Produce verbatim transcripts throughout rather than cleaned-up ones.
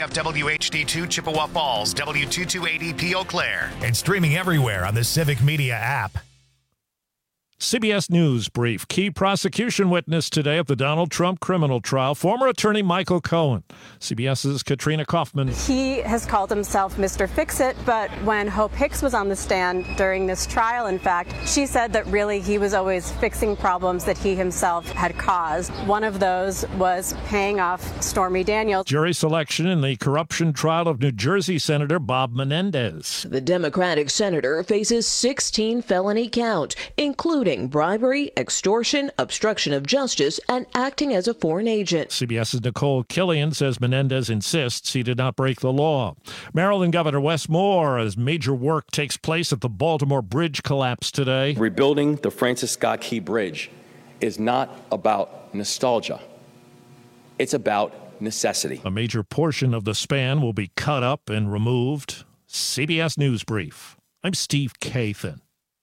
F W H D two Chippewa Falls, W two two eighty P Eau Claire. And streaming everywhere on the Civic Media app. C B S News Brief. Key prosecution witness today at the Donald Trump criminal trial, former attorney Michael Cohen. CBS's Katrina Kaufman. He has called himself Mister Fix-It, but when Hope Hicks was on the stand during this trial, in fact, she said that really he was always fixing problems that he himself had caused. One of those was paying off Stormy Daniels. Jury selection in the corruption trial of New Jersey Senator Bob Menendez. The Democratic senator faces sixteen felony counts, including bribery, extortion, obstruction of justice, and acting as a foreign agent. CBS's Nicole Killian says Menendez insists he did not break the law. Maryland Governor Wes Moore, as major work takes place at the Baltimore Bridge collapse today. Rebuilding the Francis Scott Key Bridge is not about nostalgia. It's about necessity. A major portion of the span will be cut up and removed. C B S News Brief. I'm Steve Kathan.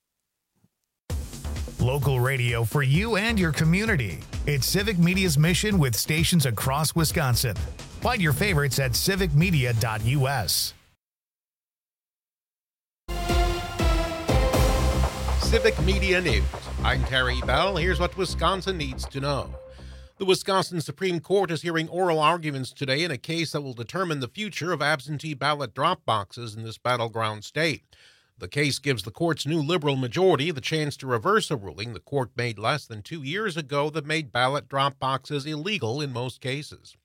Local radio for you and your community. It's Civic Media's mission with stations across Wisconsin. Find your favorites at civic media dot u s. Civic Media News. I'm Terry Bell. Here's what Wisconsin needs to know. The Wisconsin Supreme Court is hearing oral arguments today in a case that will determine the future of absentee ballot drop boxes in this battleground state. The case gives the court's new liberal majority the chance to reverse a ruling the court made less than two years ago that made ballot drop boxes illegal in most cases.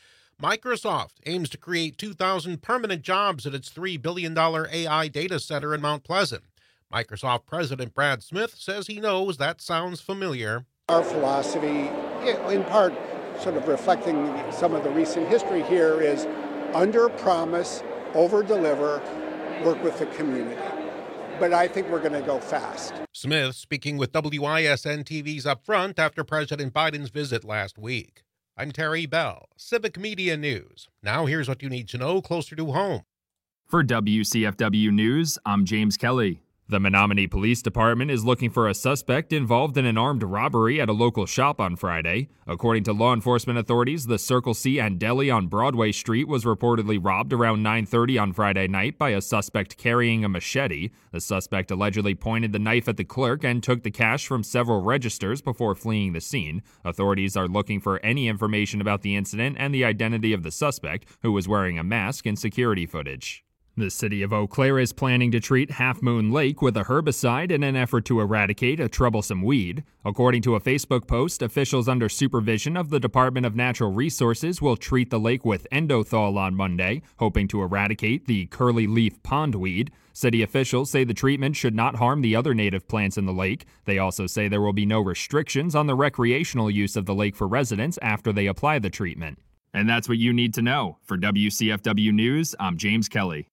Microsoft aims to create two thousand permanent jobs at its three billion dollars A I data center in Mount Pleasant. Microsoft President Brad Smith says he knows that sounds familiar. Our philosophy, in part sort of reflecting some of the recent history here, is under-promise, over-deliver, work with the community. But I think we're going to go fast. Smith speaking with W I S N T V's Upfront after President Biden's visit last week. I'm Terry Bell, Civic Media News. Now here's what you need to know closer to home. For W C F W News, I'm James Kelly. The Menominee Police Department is looking for a suspect involved in an armed robbery at a local shop on Friday. According to law enforcement authorities, the Circle C and Deli on Broadway Street was reportedly robbed around nine thirty on Friday night by a suspect carrying a machete. The suspect allegedly pointed the knife at the clerk and took the cash from several registers before fleeing the scene. Authorities are looking for any information about the incident and the identity of the suspect, who was wearing a mask, in security footage. The city of Eau Claire is planning to treat Half Moon Lake with a herbicide in an effort to eradicate a troublesome weed. According to a Facebook post, officials under supervision of the Department of Natural Resources will treat the lake with endothol on Monday, hoping to eradicate the curly leaf pondweed. City officials say the treatment should not harm the other native plants in the lake. They also say there will be no restrictions on the recreational use of the lake for residents after they apply the treatment. And that's what you need to know. For W C F W News, I'm James Kelly.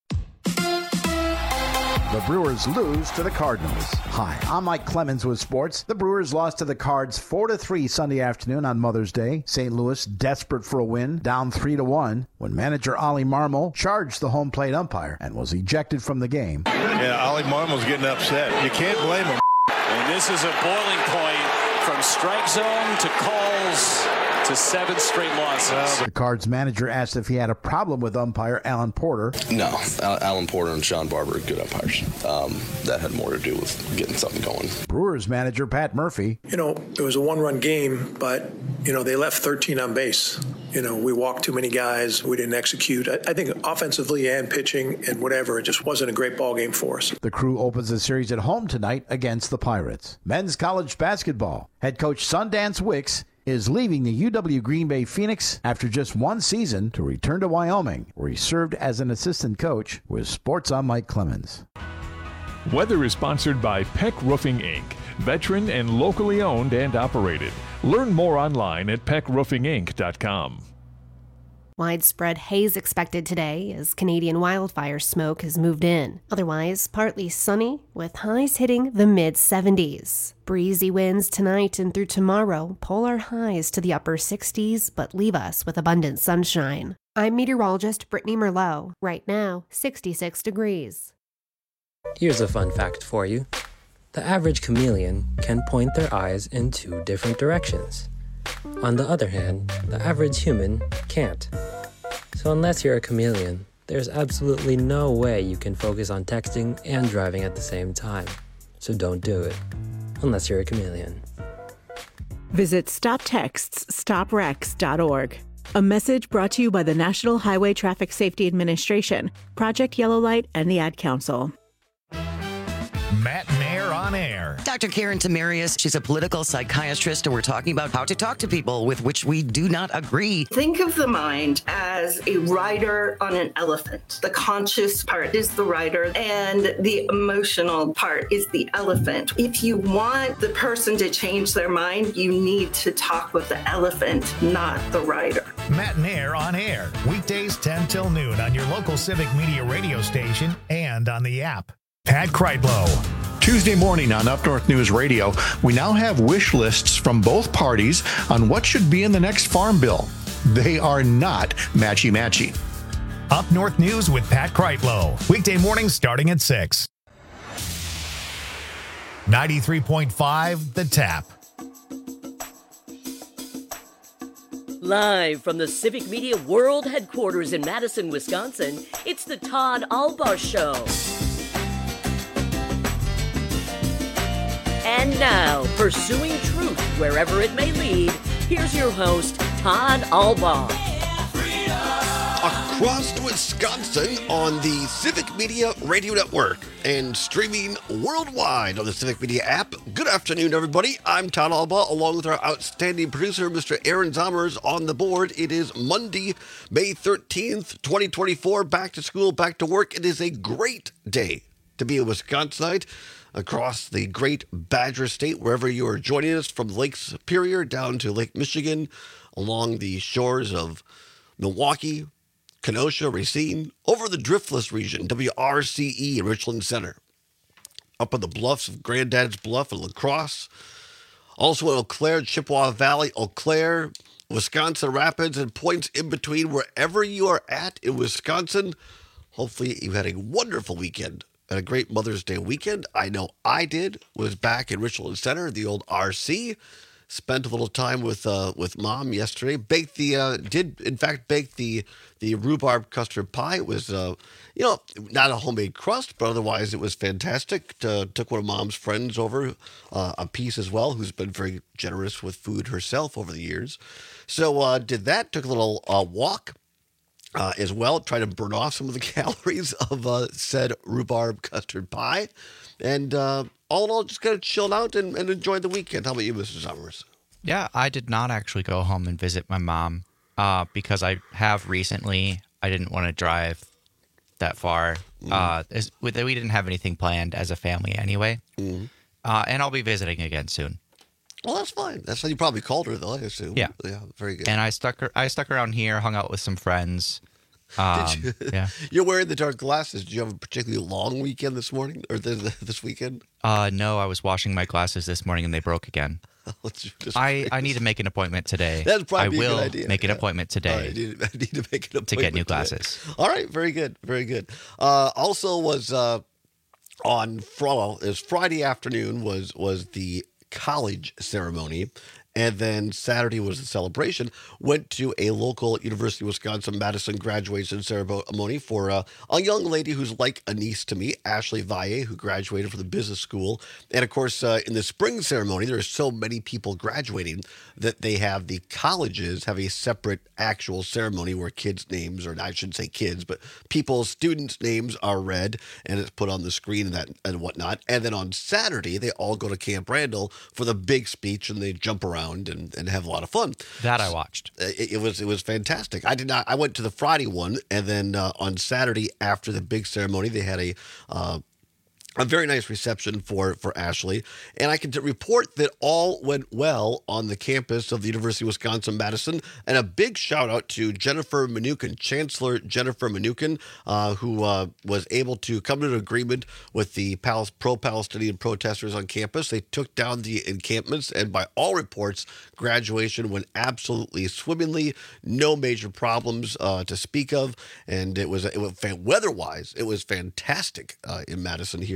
The Brewers lose to the Cardinals. Hi, I'm Mike Clemens with sports. The Brewers lost to the Cards four to three Sunday afternoon on Mother's Day. Saint Louis, desperate for a win, down three to one, when manager Ollie Marmol charged the home plate umpire and was ejected from the game. Yeah, Ollie Marmol's getting upset. You can't blame him. And this is a boiling point from strike zone to calls to seven straight losses. The Cards manager asked if he had a problem with umpire Alan Porter. No, Alan Porter and Sean Barber are good umpires. Um, that had more to do with getting something going. Brewers manager Pat Murphy. You know, it was a one-run game, but, you know, they left thirteen on base. You know, we walked too many guys. We didn't execute. I, I think offensively and pitching and whatever, it just wasn't a great ball game for us. The Crew opens the series at home tonight against the Pirates. Men's college basketball. Head coach Sundance Wicks is leaving the U W Green Bay Phoenix after just one season to return to Wyoming, where he served as an assistant coach. With Sports, I'm Mike Clemens. Weather is sponsored by Peck Roofing, Incorporated, veteran and locally owned and operated. Learn more online at peck roofing inc dot com. Widespread haze expected today as Canadian wildfire smoke has moved in. Otherwise, partly sunny with highs hitting the mid seventies. Breezy winds tonight and through tomorrow pull our highs to the upper sixties but leave us with abundant sunshine. I'm meteorologist Brittany Merlot. Right now, sixty-six degrees. Here's a fun fact for you. The average chameleon can point their eyes in two different directions. On the other hand, the average human can't. So unless you're a chameleon, there's absolutely no way you can focus on texting and driving at the same time. So don't do it, unless you're a chameleon. Visit stop texts stop wrecks dot org. A message brought to you by the National Highway Traffic Safety Administration, Project Yellow Light, and the Ad Council. Matt Mayer on air. Doctor Karen Tamarius, she's a political psychiatrist, and we're talking about how to talk to people with which we do not agree. Think of the mind as a rider on an elephant. The conscious part is the rider, and the emotional part is the elephant. If you want the person to change their mind, you need to talk with the elephant, not the rider. Matt Mayer on air, weekdays ten till noon on your local Civic Media radio station and on the app. Pat Kreitlow. Tuesday morning on Up North News Radio, we now have wish lists from both parties on what should be in the next farm bill. They are not matchy-matchy. Up North News with Pat Kreitlow. Weekday mornings starting at six. ninety-three point five The Tap. Live from the Civic Media World Headquarters in Madison, Wisconsin, it's the Todd Alba Show. And now, pursuing truth wherever it may lead, here's your host, Todd Alba. Across Wisconsin on the Civic Media Radio Network and streaming worldwide on the Civic Media app. Good afternoon, everybody. I'm Todd Alba, along with our outstanding producer, Mister Aaron Zommers, on the board. It is Monday, May thirteenth, twenty twenty-four. Back to school, back to work. It is a great day to be a Wisconsinite across the great Badger State, wherever you are joining us, from Lake Superior down to Lake Michigan, along the shores of Milwaukee, Kenosha, Racine, over the Driftless region, W R C E in Richland Center, up on the bluffs of Granddad's Bluff and La Crosse, also in Eau Claire, Chippewa Valley, Eau Claire, Wisconsin Rapids, and points in between. Wherever you are at in Wisconsin, hopefully you had a wonderful weekend and a great Mother's Day weekend. I know I did. Was back in Richland Center, the old R C. Spent a little time with uh, with Mom yesterday. Baked the uh, did in fact bake the the rhubarb custard pie. It was uh, you know not a homemade crust, but otherwise it was fantastic. Uh, took one of Mom's friends over uh, a piece as well, who's been very generous with food herself over the years. So uh, did that. Took a little uh, walk. Uh, as well, try to burn off some of the calories of uh, said rhubarb custard pie. And uh, all in all, just kind of chilled out and, and enjoyed the weekend. How about you, Mister Summers? Yeah, I did not actually go home and visit my mom uh, because I have recently. I didn't want to drive that far. Mm. Uh, as, we didn't have anything planned as a family anyway. Mm. Uh, and I'll be visiting again soon. Well, that's fine. That's how you probably called her, though, I assume. Yeah. Yeah, very good. And I stuck her, I stuck around here, hung out with some friends. Um, Did you, yeah. You're wearing the dark glasses. Did you have a particularly long weekend this morning or this, this weekend? Uh, no, I was washing my glasses this morning and they broke again. I, I need to make an appointment today. That's probably I will a good idea. make an yeah. appointment today. Right, I, need, I need to make an appointment to get new today. glasses. All right, very good, very good. Uh, also was uh, on Friday, it was Friday afternoon was was the college ceremony. And then Saturday was the celebration. Went to a local University of Wisconsin-Madison graduation ceremony for uh, a young lady who's like a niece to me, Ashley Valle, who graduated from the business school. And, of course, uh, in the spring ceremony, there are so many people graduating that they have the colleges have a separate actual ceremony where kids' names, or I shouldn't say kids, but people's students' names are read, and it's put on the screen and that and whatnot. And then on Saturday, they all go to Camp Randall for the big speech, and they jump around and, and have a lot of fun. That I watched. It, it was it was fantastic. I did not. I went to the Friday one, and then uh, on Saturday after the big ceremony, they had a uh, a very nice reception for for Ashley, and I can t- report that all went well on the campus of the University of Wisconsin-Madison. And a big shout out to Jennifer Mnuchin, Chancellor Jennifer Mnuchin, uh, who uh, was able to come to an agreement with the Pal- pro-Palestinian protesters on campus. They took down the encampments, and by all reports, graduation went absolutely swimmingly. No major problems uh, to speak of, and it was it was weather-wise, it was fantastic uh, in Madison here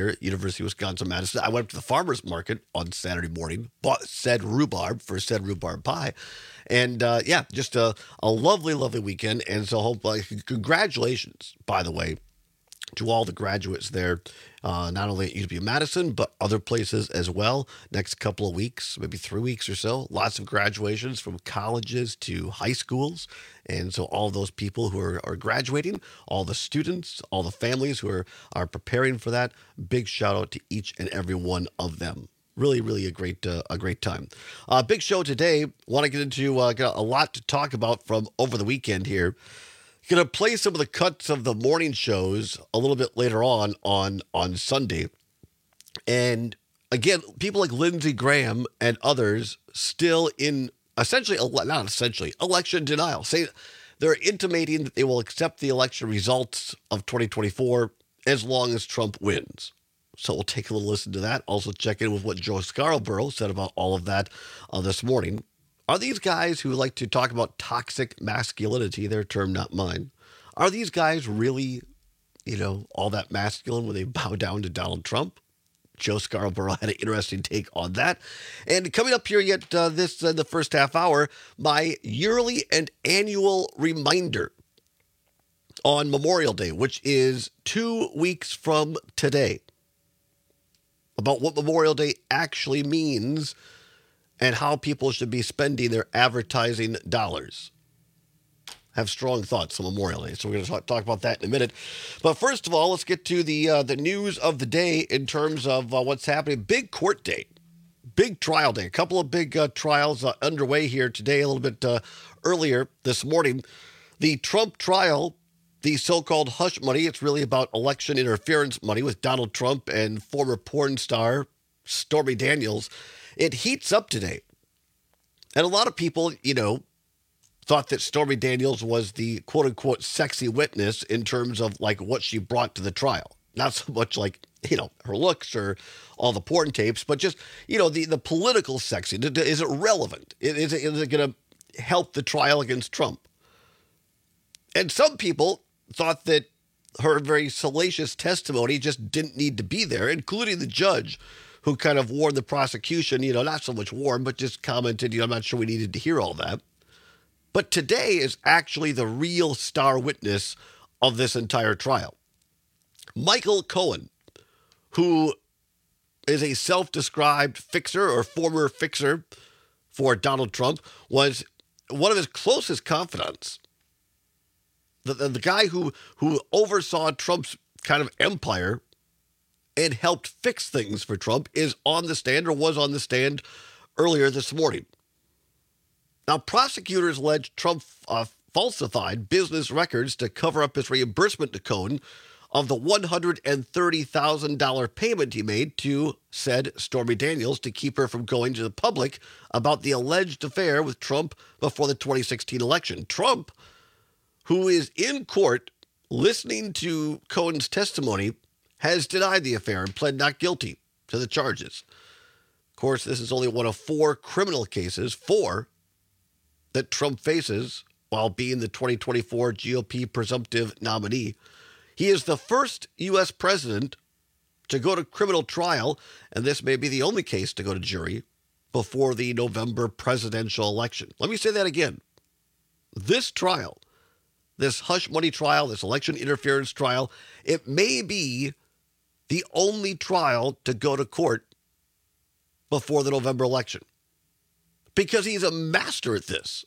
here at University of Wisconsin-Madison. I went up to the farmer's market on Saturday morning, bought said rhubarb for said rhubarb pie. And, uh, yeah, just a, a lovely, lovely weekend. And so hope, uh, congratulations, by the way, to all the graduates there, uh, not only at U W Madison, but other places as well. Next couple of weeks, maybe three weeks or so, lots of graduations from colleges to high schools. And so all those people who are, are graduating, all the students, all the families who are, are preparing for that, big shout out to each and every one of them. Really, really a great uh, a great time. Uh, big show today. Want to get into uh, got a lot to talk about from over the weekend here. Going to play some of the cuts of the morning shows a little bit later on on, on Sunday. And again, people like Lindsey Graham and others still in essentially, not essentially, election denial. Say they're intimating that they will accept the election results of twenty twenty-four as long as Trump wins. So we'll take a little listen to that. Also check in with what Joe Scarborough said about all of that uh, this morning. Are these guys who like to talk about toxic masculinity, their term, not mine, are these guys really, you know, all that masculine when they bow down to Donald Trump? Joe Scarborough had an interesting take on that. And coming up here yet uh, this uh, the first half hour, my yearly and annual reminder on Memorial Day, which is two weeks from today, about what Memorial Day actually means and how people should be spending their advertising dollars. Have strong thoughts on Memorial Day, so we're going to talk, talk about that in a minute. But first of all, let's get to the uh, the news of the day in terms of uh, what's happening. Big court day, big trial day. A couple of big uh, trials uh, underway here today, a little bit uh, earlier this morning. The Trump trial, the so-called hush money, it's really about election interference money with Donald Trump and former porn star Stormy Daniels. It heats up today. And a lot of people, you know, thought that Stormy Daniels was the quote-unquote sexy witness in terms of like what she brought to the trial. Not so much like, you know, her looks or all the porn tapes, but just, you know, the, the political sexy. Is it relevant? Is it, is it going to help the trial against Trump? And some people thought that her very salacious testimony just didn't need to be there, including the judge, who kind of warned the prosecution, you know, not so much warned, but just commented, you know, I'm not sure we needed to hear all that. But today is actually the real star witness of this entire trial. Michael Cohen, who is a self-described fixer or former fixer for Donald Trump, was one of his closest confidants. The, the, the guy who, who oversaw Trump's kind of empire and helped fix things for Trump is on the stand or was on the stand earlier this morning. Now, prosecutors allege Trump uh, falsified business records to cover up his reimbursement to Cohen of the one hundred thirty thousand dollars payment he made to said Stormy Daniels to keep her from going to the public about the alleged affair with Trump before the twenty sixteen election. Trump, who is in court listening to Cohen's testimony, has denied the affair and pled not guilty to the charges. Of course, this is only one of four criminal cases, four, that Trump faces while being the twenty twenty-four G O P presumptive nominee. He is the first U S president to go to criminal trial, and this may be the only case to go to jury before the November presidential election. Let me say that again. This trial, this hush money trial, this election interference trial, it may be the only trial to go to court before the November election, because he's a master at this.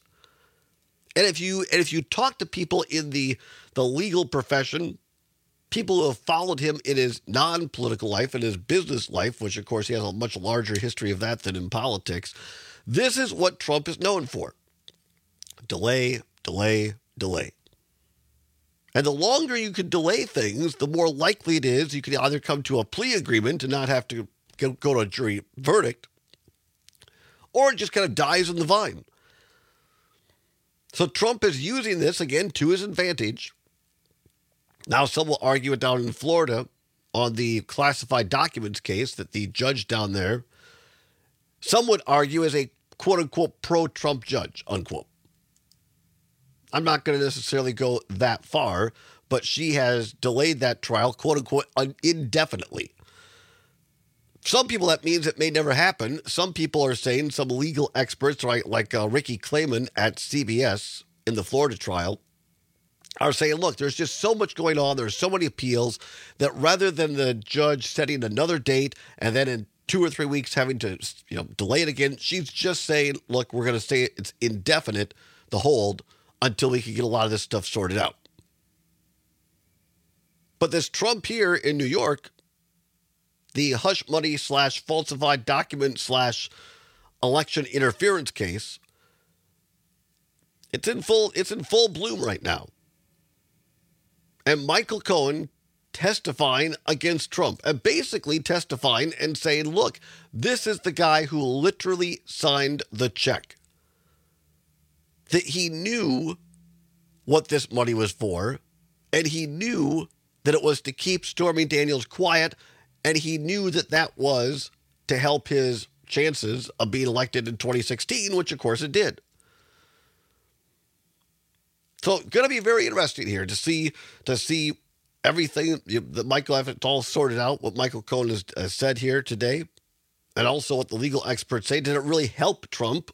And if you and if you talk to people in the, the legal profession, people who have followed him in his non-political life and his business life, which of course he has a much larger history of that than in politics, this is what Trump is known for. Delay, delay, delay. And the longer you can delay things, the more likely it is you can either come to a plea agreement and not have to go, go to a jury verdict, or it just kind of dies in the vine. So Trump is using this, again, to his advantage. Now, some will argue it down in Florida on the classified documents case that the judge down there, some would argue is a quote-unquote pro-Trump judge, unquote. I'm not going to necessarily go that far, but she has delayed that trial, quote-unquote, indefinitely. Some people, that means it may never happen. Some people are saying, some legal experts, right, like uh, Ricky Clayman at C B S in the Florida trial, are saying, look, there's just so much going on. There's so many appeals that rather than the judge setting another date and then in two or three weeks having to, you know, delay it again, she's just saying, look, we're going to say it's indefinite, the hold, until we can get a lot of this stuff sorted out. But this Trump here in New York, the hush money slash falsified document slash election interference case, it's in full, it's in full bloom right now. And Michael Cohen testifying against Trump and basically testifying and saying, look, this is the guy who literally signed the check. That he knew what this money was for, and he knew that it was to keep Stormy Daniels quiet, and he knew that that was to help his chances of being elected in twenty sixteen, which of course it did. So it's going to be very interesting here to see to see everything that Michael, if it's all sorted out, what Michael Cohen has uh, said here today, and also what the legal experts say. Did it really help Trump,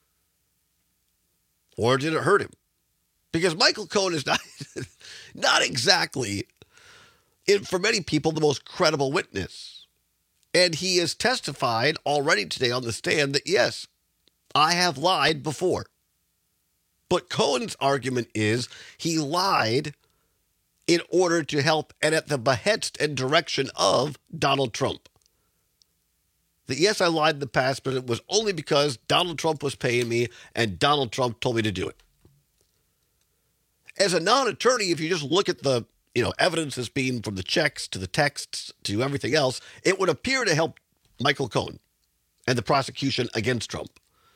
or did it hurt him? Because Michael Cohen is not, not exactly, in, for many people, the most credible witness. And he has testified already today on the stand that, yes, I have lied before. But Cohen's argument is he lied in order to help and at the behest and direction of Donald Trump. That, yes, I lied in the past, but it was only because Donald Trump was paying me and Donald Trump told me to do it. As a non-attorney, if you just look at the, you know, evidence as being from the checks to the texts to everything else, it would appear to help Michael Cohen and the prosecution against Trump.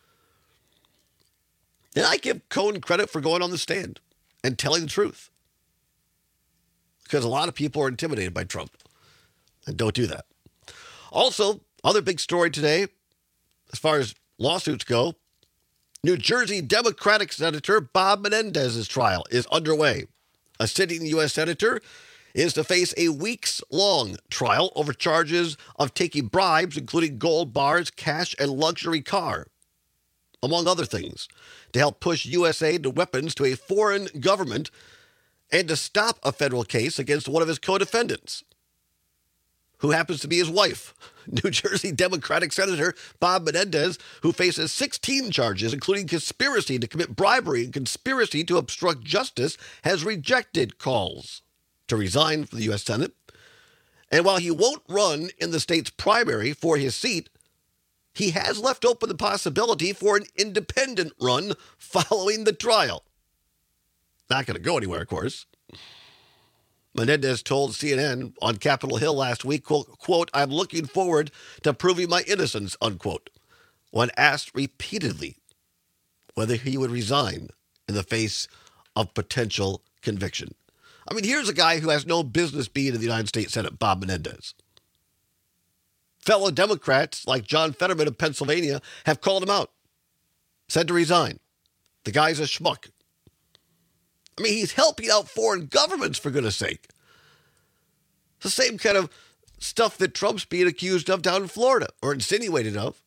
And I give Cohen credit for going on the stand and telling the truth. Because a lot of people are intimidated by Trump. And don't do that. Also, other big story today, as far as lawsuits go, New Jersey Democratic Senator Bob Menendez's trial is underway. A sitting U S senator is to face a weeks-long trial over charges of taking bribes, including gold bars, cash, and luxury car, among other things, to help push U S aid and weapons to a foreign government and to stop a federal case against one of his co-defendants, who happens to be his wife, New Jersey Democratic Senator Bob Menendez, who faces sixteen charges, including conspiracy to commit bribery and conspiracy to obstruct justice, has rejected calls to resign from the U S Senate. And while he won't run in the state's primary for his seat, he has left open the possibility for an independent run following the trial. Not going to go anywhere, of course. Menendez told C N N on Capitol Hill last week, quote, quote, I'm looking forward to proving my innocence, unquote, when asked repeatedly whether he would resign in the face of potential conviction. I mean, here's a guy who has no business being in the United States Senate, Bob Menendez. Fellow Democrats like John Fetterman of Pennsylvania have called him out, said to resign. The guy's a schmuck. I mean, he's helping out foreign governments, for goodness sake. It's the same kind of stuff that Trump's being accused of down in Florida, or insinuated of.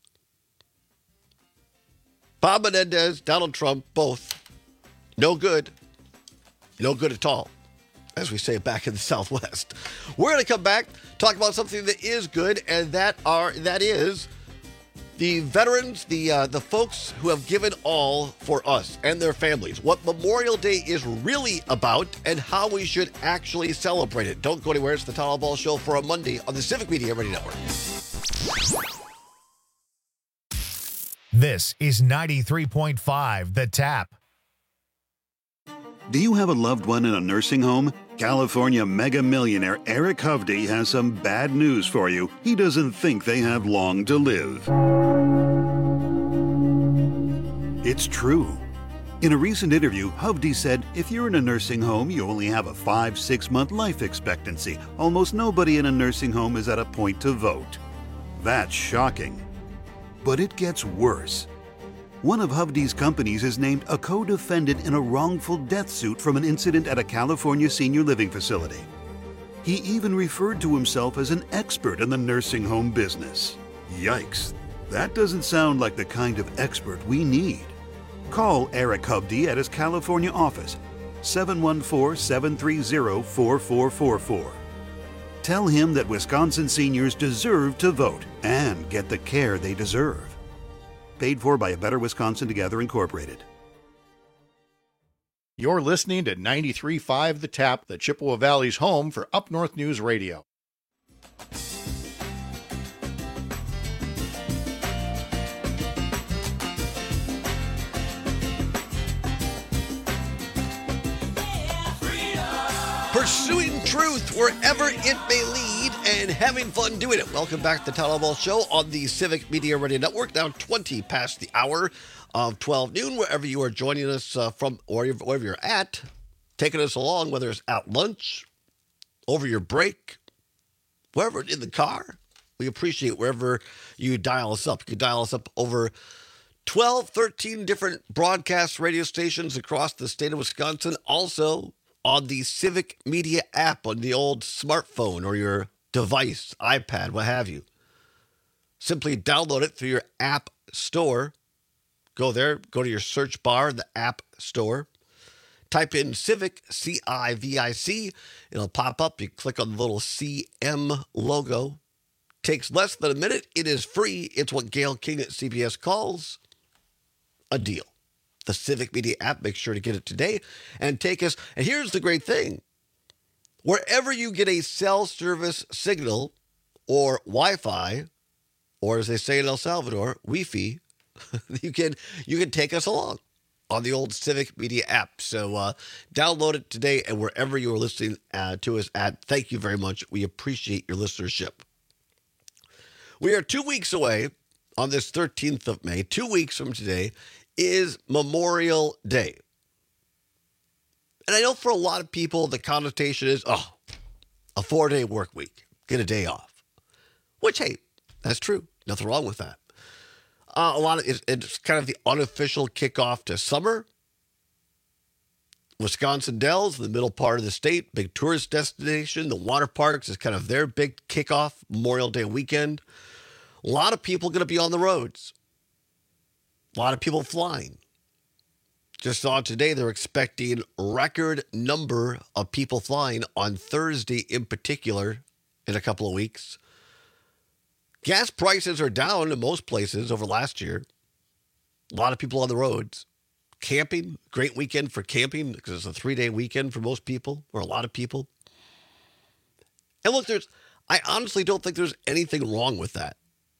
Bob Menendez, Donald Trump, both no good. No good at all, as we say back in the Southwest. We're going to come back, talk about something that is good, and that are that is the veterans, the uh, the folks who have given all for us and their families. What Memorial Day is really about and how we should actually celebrate it. Don't go anywhere. It's the Todd Ball Show for a Monday on the Civic Media Radio Network. This is ninety-three point five The Tap. Do you have a loved one in a nursing home? California mega millionaire Eric Hovde has some bad news for you. He doesn't think they have long to live. It's true. In a recent interview, Hovde said, if you're in a nursing home, you only have a five, six month life expectancy. Almost nobody in a nursing home is at a point to vote. That's shocking. But it gets worse. One of Hovde's companies is named a co-defendant in a wrongful death suit from an incident at a California senior living facility. He even referred to himself as an expert in the nursing home business. Yikes, that doesn't sound like the kind of expert we need. Call Eric Hubdy at his California office, seven one four, seven three zero, four four four four. Tell him that Wisconsin seniors deserve to vote and get the care they deserve. Paid for by A Better Wisconsin Together, Incorporated. You're listening to ninety-three point five The Tap, the Chippewa Valley's home for Up North News Radio. Pursuing truth wherever it may lead and having fun doing it. Welcome back to the Town Hall Ball Show on the Civic Media Radio Network. Now twenty past the hour of twelve noon, wherever you are joining us uh, from, or wherever you're at, taking us along, whether it's at lunch, over your break, wherever, in the car. We appreciate wherever you dial us up. You can dial us up over twelve, thirteen different broadcast radio stations across the state of Wisconsin. Also on the Civic Media app on the old smartphone or your device, iPad, what have you. Simply download it through your app store. Go there, go to your search bar in the app store. Type in Civic, C I V I C. It'll pop up. You click on the little C M logo. Takes less than a minute. It is free. It's what Gail King at C B S calls a deal. The Civic Media app. Make sure to get it today and take us. And here's the great thing. Wherever you get a cell service signal or Wi-Fi, or as they say in El Salvador, Wi-Fi, you can you can take us along on the old Civic Media app. So uh, download it today, and wherever you are listening uh, to us at, thank you very much. We appreciate your listenership. We are two weeks away on this thirteenth of May. Two weeks from today is Memorial Day. And I know for a lot of people, the connotation is, oh, a four-day work week, get a day off. Which, hey, that's true. Nothing wrong with that. Uh, a lot of it's, it's kind of the unofficial kickoff to summer. Wisconsin Dells, the middle part of the state, big tourist destination. The water parks is kind of their big kickoff, Memorial Day weekend. A lot of people going to be on the roads. A lot of people flying. Just saw today they're expecting record number of people flying on Thursday in particular in a couple of weeks. Gas prices are down in most places over last year. A lot of people on the roads. Camping, great weekend for camping because it's a three-day weekend for most people, or a lot of people. And look, there's, I honestly don't think there's anything wrong with that.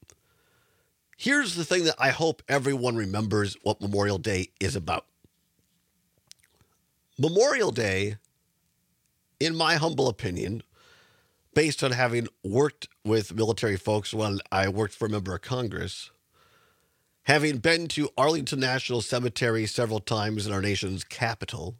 Here's the thing that I hope everyone remembers what Memorial Day is about. Memorial Day, in my humble opinion, based on having worked with military folks when I worked for a member of Congress, having been to Arlington National Cemetery several times in our nation's capital,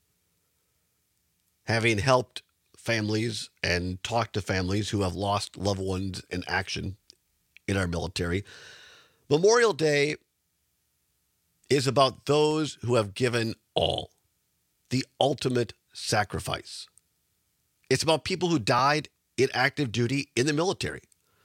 having helped families and talked to families who have lost loved ones in action in our military, Memorial Day is about those who have given all, the ultimate sacrifice. It's about people who died in active duty in the military.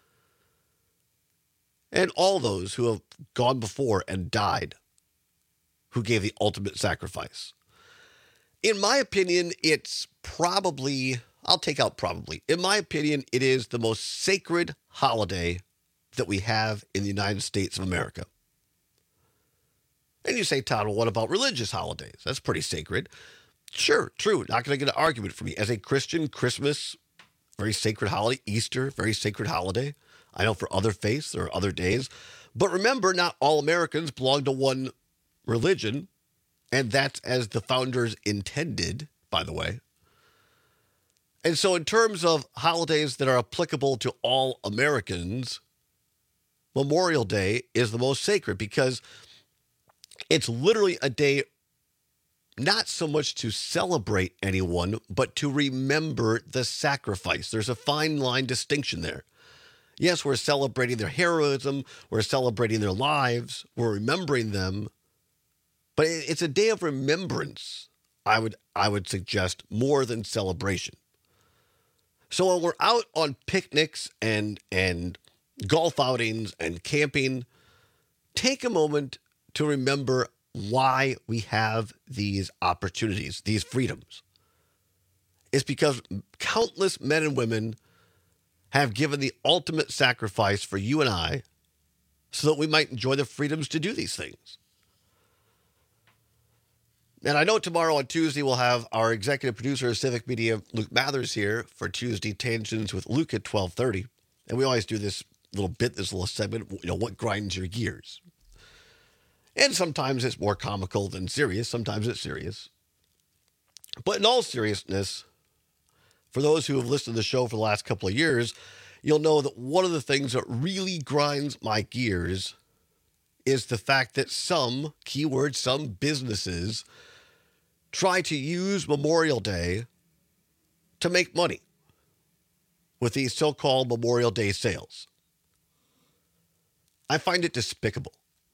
And all those who have gone before and died, who gave the ultimate sacrifice. In my opinion, it's probably, I'll take out probably, in my opinion, it is the most sacred holiday that we have in the United States of America. And you say, Todd, well, what about religious holidays? That's pretty sacred. Sure, true. Not going to get an argument from me. As a Christian, Christmas, very sacred holiday. Easter, very sacred holiday. I know for other faiths, there are other days. But remember, not all Americans belong to one religion. And that's as the founders intended, by the way. And so in terms of holidays that are applicable to all Americans, Memorial Day is the most sacred because it's literally a day not so much to celebrate anyone, but to remember the sacrifice. There's a fine line distinction there. Yes, we're celebrating their heroism. We're celebrating their lives. We're remembering them. But it's a day of remembrance, I would I would suggest, more than celebration. So when we're out on picnics and and golf outings and camping, take a moment to remember why we have these opportunities, these freedoms. It's because countless men and women have given the ultimate sacrifice for you and I so that we might enjoy the freedoms to do these things. And I know tomorrow on Tuesday we'll have our executive producer of Civic Media, Luke Mathers, here for Tuesday Tangents with Luke at twelve thirty. And we always do this little bit, this little segment, you know, what grinds your gears. And sometimes it's more comical than serious. Sometimes it's serious. But in all seriousness, for those who have listened to the show for the last couple of years, you'll know that one of the things that really grinds my gears is the fact that some, keyword, some businesses try to use Memorial Day to make money with these so-called Memorial Day sales. I find it despicable.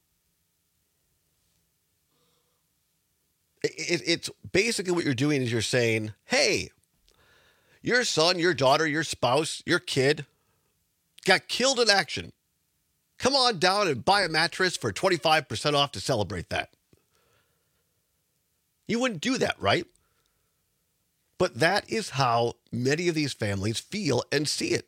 It, it, it's basically what you're doing is you're saying, hey, your son, your daughter, your spouse, your kid got killed in action. Come on down and buy a mattress for twenty-five percent off to celebrate that. You wouldn't do that, right? But that is how many of these families feel and see it.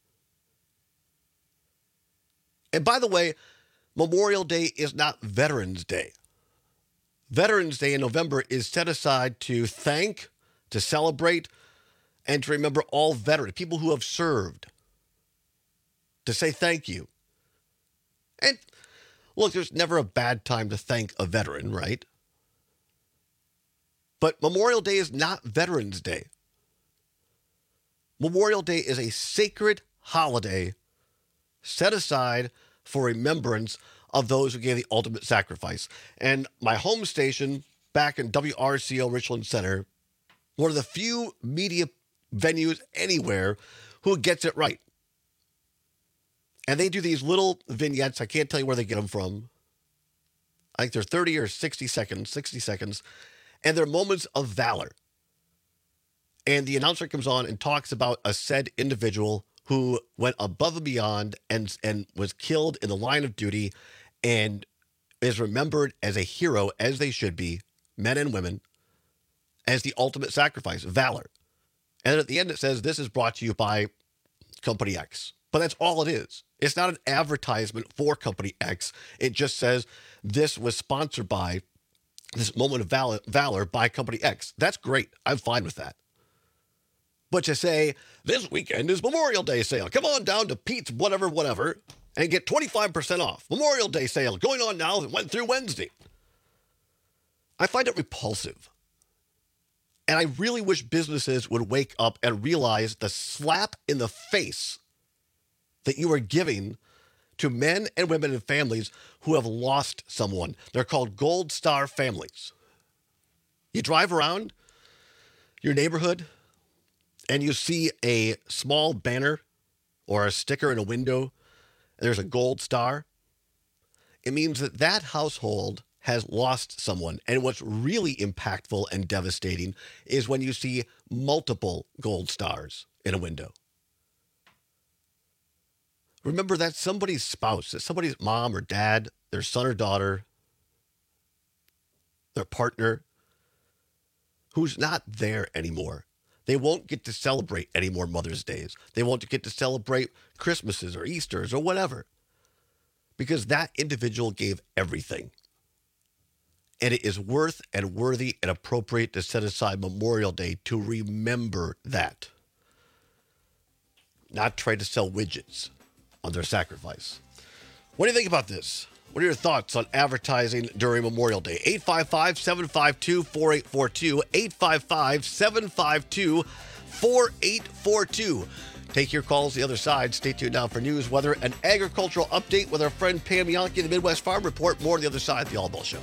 And by the way, Memorial Day is not Veterans Day. Veterans Day in November is set aside to thank, to celebrate, and to remember all veterans, people who have served, to say thank you. And look, there's never a bad time to thank a veteran, right? But Memorial Day is not Veterans Day. Memorial Day is a sacred holiday set aside for remembrance of those who gave the ultimate sacrifice. And my home station back in W R C O Richland Center, one of the few media venues anywhere who gets it right. And they do these little vignettes. I can't tell you where they get them from. I think they're thirty or sixty seconds, sixty seconds. And they're moments of valor. And the announcer comes on and talks about a said individual who went above and beyond and, and was killed in the line of duty and is remembered as a hero, as they should be, men and women, as the ultimate sacrifice, valor. And at the end it says, this is brought to you by Company X. But that's all it is. It's not an advertisement for Company X. It just says, this was sponsored by, this moment of valor, valor by Company X. That's great. I'm fine with that. But to say, this weekend is Memorial Day sale. Come on down to Pete's whatever, whatever, and get twenty-five percent off. Memorial Day sale going on now. It went through Wednesday. I find it repulsive. And I really wish businesses would wake up and realize the slap in the face that you are giving to men and women and families who have lost someone. They're called Gold Star families. You drive around your neighborhood and you see a small banner or a sticker in a window, and there's a gold star. It means that that household has lost someone. And what's really impactful and devastating is when you see multiple gold stars in a window. Remember, that's somebody's spouse, that's somebody's mom or dad, their son or daughter, their partner, who's not there anymore. They won't get to celebrate any more Mother's Days. They won't get to celebrate Christmases or Easters or whatever, because that individual gave everything. And it is worth and worthy and appropriate to set aside Memorial Day to remember that. Not try to sell widgets on their sacrifice. What do you think about this? What are your thoughts on advertising during Memorial Day? eight five five, seven five two, four eight four two, eight five five, seven five two, four eight four two. Take your calls the other side. Stay tuned now for news, weather, and agricultural update with our friend Pam Bianchi, the Midwest Farm Report. More on the other side of the All Ball Show.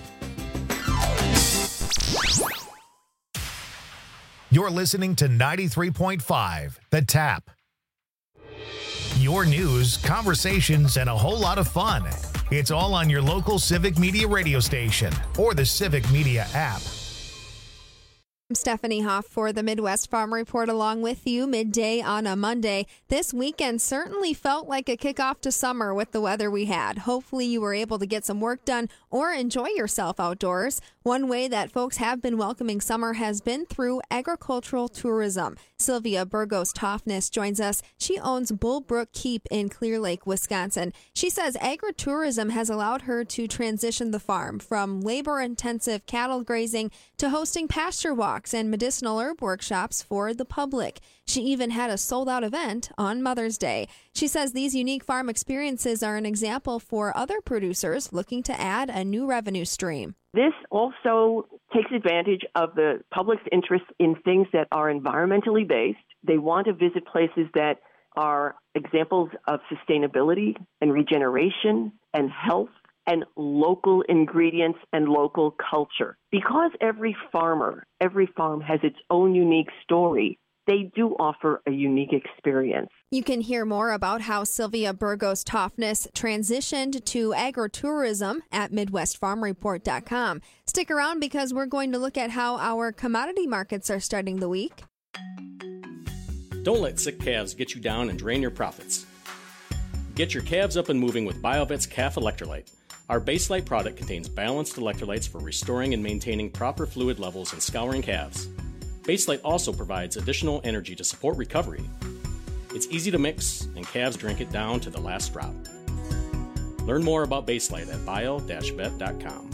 You're listening to ninety-three point five, The Tap. Your news, conversations, and a whole lot of fun. It's all on your local Civic Media radio station or the Civic Media app. I'm Stephanie Hoff for the Midwest Farm Report along with you midday on a Monday. This weekend certainly felt like a kickoff to summer with the weather we had. Hopefully you were able to get some work done or enjoy yourself outdoors. One way that folks have been welcoming summer has been through agricultural tourism. Sylvia Burgos Toffness joins us. She owns Bullbrook Keep in Clear Lake, Wisconsin. She says agritourism has allowed her to transition the farm from labor-intensive cattle grazing to hosting pasture walks and medicinal herb workshops for the public. She even had a sold-out event on Mother's Day. She says these unique farm experiences are an example for other producers looking to add a new revenue stream. This also takes advantage of the public's interest in things that are environmentally based. They want to visit places that are examples of sustainability and regeneration and health and local ingredients and local culture. Because every farmer, every farm has its own unique story, they do offer a unique experience. You can hear more about how Sylvia Burgos Toffness transitioned to agritourism at Midwest Farm Report dot com. Stick around because we're going to look at how our commodity markets are starting the week. Don't let sick calves get you down and drain your profits. Get your calves up and moving with BioVet's Calf Electrolyte. Our Baselite product contains balanced electrolytes for restoring and maintaining proper fluid levels and scouring calves. Baselite also provides additional energy to support recovery. It's easy to mix, and calves drink it down to the last drop. Learn more about Baselite at bio dash vet dot com.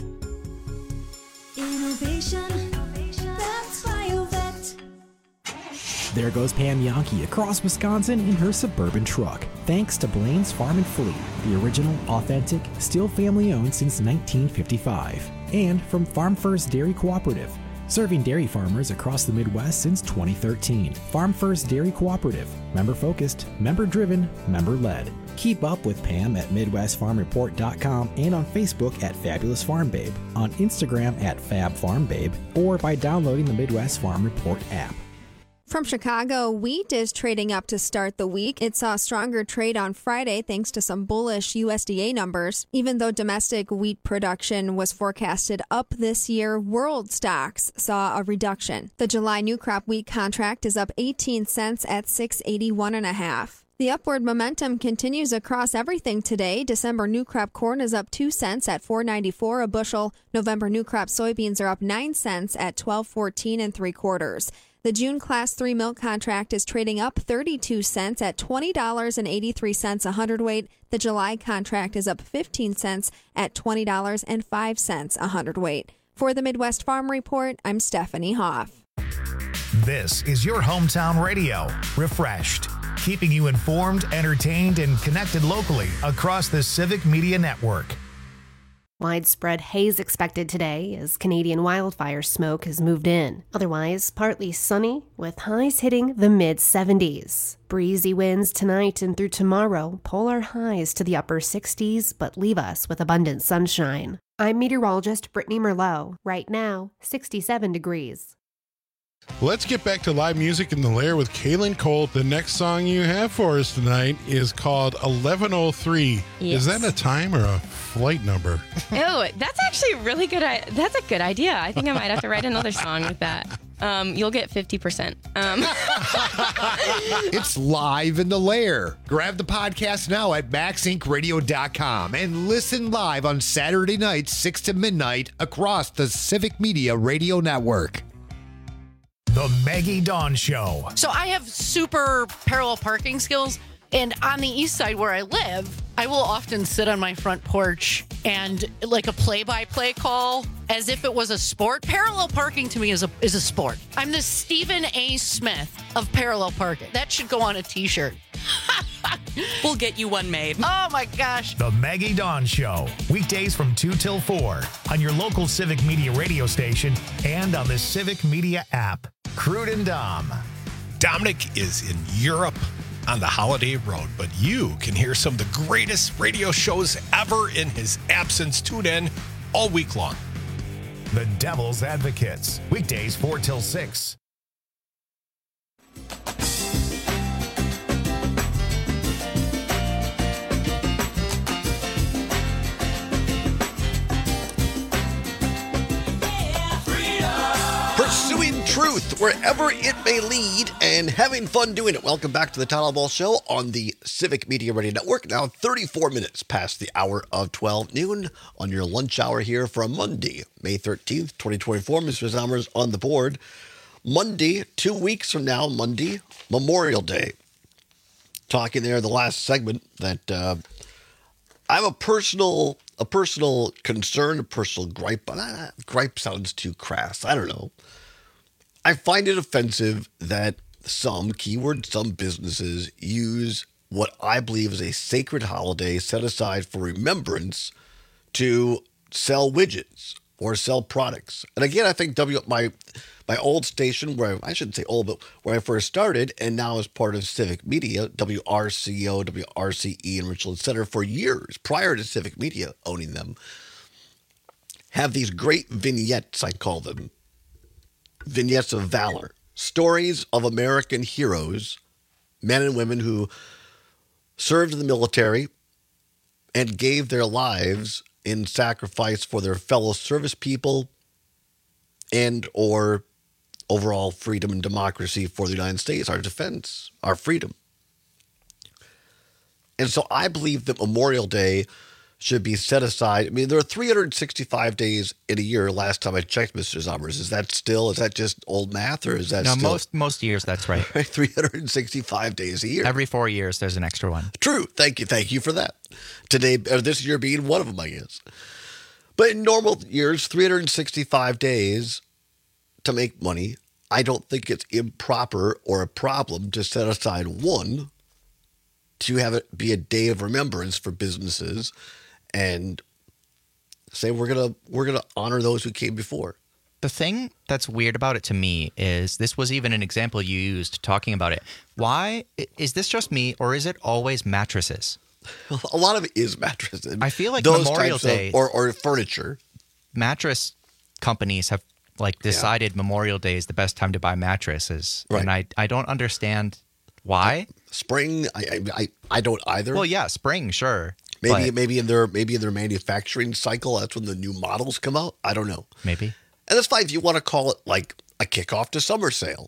Innovation, that's BioVet. There goes Pam Yankee across Wisconsin in her Suburban truck, thanks to Blaine's Farm and Fleet, the original, authentic, still family-owned since nineteen fifty-five. And from Farm First Dairy Cooperative, serving dairy farmers across the Midwest since twenty thirteen. Farm First Dairy Cooperative, member-focused, member-driven, member-led. Keep up with Pam at Midwest Farm Report dot com and on Facebook at Fabulous Farm Babe, on Instagram at Fab Farm Babe, or by downloading the Midwest Farm Report app. From Chicago, wheat is trading up to start the week. It saw stronger trade on Friday thanks to some bullish U S D A numbers. Even though domestic wheat production was forecasted up this year, world stocks saw a reduction. The July new crop wheat contract is up eighteen cents at six eighty-one and a half. The upward momentum continues across everything today. December new crop corn is up two cents at four ninety-four a bushel. November new crop soybeans are up nine cents at twelve fourteen and three quarters. The June Class three milk contract is trading up thirty-two cents at twenty dollars and eighty-three cents a hundredweight. The July contract is up fifteen cents at twenty dollars and five cents a hundredweight. For the Midwest Farm Report, I'm Stephanie Hoff. This is your hometown radio, Refreshed, keeping you informed, entertained, and connected locally across the Civic Media Network. Widespread haze expected today as Canadian wildfire smoke has moved in. Otherwise, partly sunny with highs hitting the mid seventies. Breezy winds tonight and through tomorrow pull our highs to the upper sixties but leave us with abundant sunshine. I'm meteorologist Brittany Merlot. Right now, sixty-seven degrees. Let's get back to live music in the Lair with Kaylin Cole. The next song you have for us tonight is called eleven oh three. Yes. Is that a time or a flight number? Oh, that's actually a really good. That's a good idea. I think I might have to write another song with that. Um, you'll get fifty percent. Um. It's live in the Lair. Grab the podcast now at max inc radio dot com and listen live on Saturday nights, six to midnight, across the Civic Media Radio Network. The Maggie Dawn Show. So I have super parallel parking skills, and on the east side where I live, I will often sit on my front porch and like a play-by-play call as if it was a sport. Parallel parking to me is a is a sport. I'm the Stephen A. Smith of parallel parking. That should go on a t-shirt. We'll get you one made. Oh my gosh. The Maggie Dawn Show. Weekdays from two till four on your local Civic Media radio station and on the Civic Media app. Crude and Dom. Dominic is in Europe on the holiday road, but you can hear some of the greatest radio shows ever in his absence. Tune in all week long. The Devil's Advocates. Weekdays four till six. Pursuing truth truth wherever it may lead and having fun doing it. Welcome back to the Todd Ball Show on the Civic Media Radio Network. Now thirty-four minutes past the hour of twelve noon on your lunch hour here for Monday, May thirteenth, twenty twenty-four. Mister Zommers on the board. Monday, two weeks from now, Monday, Memorial Day. Talking there, the last segment that uh, I have a personal, a personal concern, a personal gripe, but uh, gripe sounds too crass. I don't know. I find it offensive that some, keyword, some businesses use what I believe is a sacred holiday set aside for remembrance to sell widgets or sell products. And again, I think W my my old station, where I, I shouldn't say old, but where I first started, and now as part of Civic Media, W R C O, W R C E, and Richland Center for years prior to Civic Media owning them, have these great vignettes, I call them, vignettes of valor, stories of American heroes, men and women who served in the military and gave their lives in sacrifice for their fellow service people and or overall freedom and democracy for the United States, our defense, our freedom. And so I believe that Memorial Day should be set aside. I mean, there are three hundred sixty-five days in a year. Last time I checked, Mister Zommers, is that still, is that just old math, or is that no, still? most most years, that's right. three hundred sixty-five days a year. Every four years, there's an extra one. True. Thank you. Thank you for that. Today, or this year being one of them, I guess. But in normal years, three hundred sixty-five days to make money, I don't think it's improper or a problem to set aside one to have it be a day of remembrance for businesses and say we're gonna we're gonna honor those who came before. The thing that's weird about it to me is this was even an example you used talking about it. Why is this just me, or is it always mattresses? A lot of it is mattresses. I feel like those Memorial types of- Day or or furniture. Mattress companies have like decided Memorial Day is the best time to buy mattresses, Right. and I I don't understand why. Spring, I I I, I don't either. Well, yeah, spring, sure. Maybe but maybe in their maybe in their manufacturing cycle, that's when the new models come out. I don't know. maybe. And that's fine if you want to call it like a kickoff to summer sale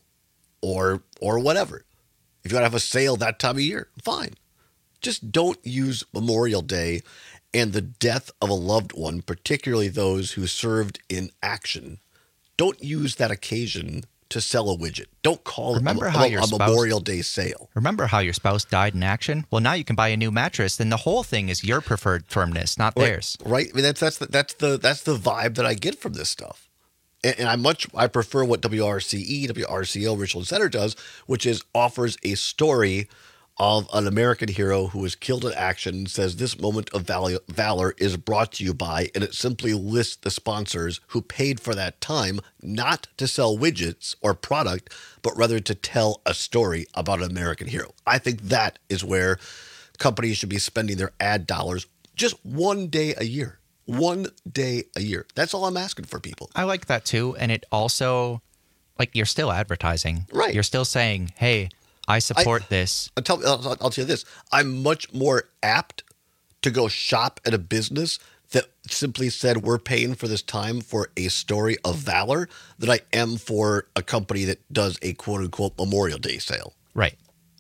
or or whatever. If you want to have a sale that time of year, fine. Just don't use Memorial Day and the death of a loved one, particularly those who served in action. Don't use that occasion to sell a widget. Don't call Remember it a, how a, your a spouse- Memorial Day sale. Remember how your spouse died in action? Well, now you can buy a new mattress. Then the whole thing is your preferred firmness, not Right, theirs. Right? I mean, that's that's the, that's the that's the vibe that I get from this stuff. And, and I much I prefer what W R C E, W R C O, Richland Center does, which is offers a story of an American hero who was killed in action and says this moment of valor, valor is brought to you by, and it simply lists the sponsors who paid for that time, not to sell widgets or product, but rather to tell a story about an American hero. I think that is where companies should be spending their ad dollars just one day a year. One day a year. That's all I'm asking for people. I like that too. And it also, like, you're still advertising. Right. You're still saying, hey, I support I- this. I'll tell, I'll, I'll tell you this. I'm much more apt to go shop at a business that simply said we're paying for this time for a story of valor than I am for a company that does a quote-unquote Memorial Day sale. Right.